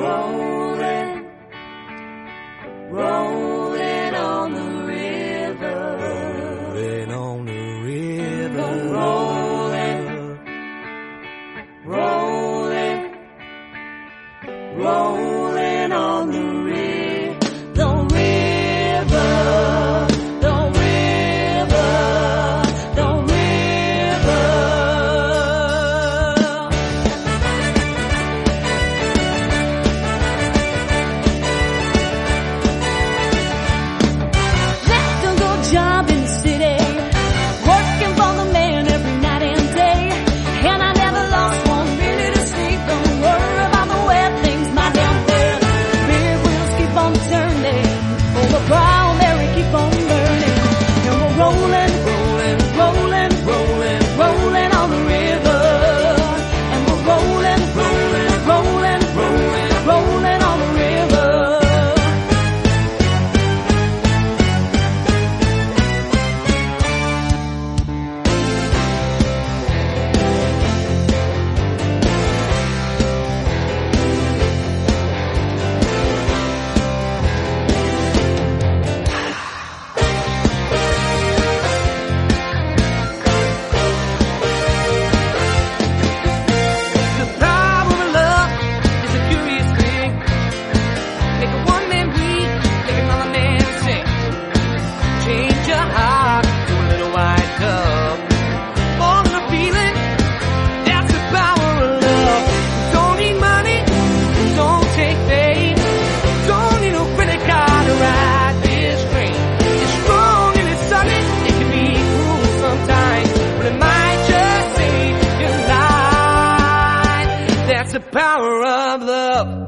rolling, rolling on the river, rolling on the river, rolling, rolling, rolling on the river, the river, the river, the river. Left a good job in the city, working for the man every night and day, and I never lost 1 minute of sleep. Don't worry about the way things might end there. Big wheels keep on turning, oh, the primary keep on burning, and we're rolling, rolling, rolling, rolling, rolling on the river, and we're rolling, rolling, rolling, rolling, rolling on the river. The power of love is a curious thing. Make a one man weep, make another man sing. Change your heart to a little white dove. More than a feeling, that's the power of love. Don't need money, don't take fame, don't need no credit card to ride this train. It's strong and it's sudden, it can be cruel sometimes, but it might just save your life. That's the power of love.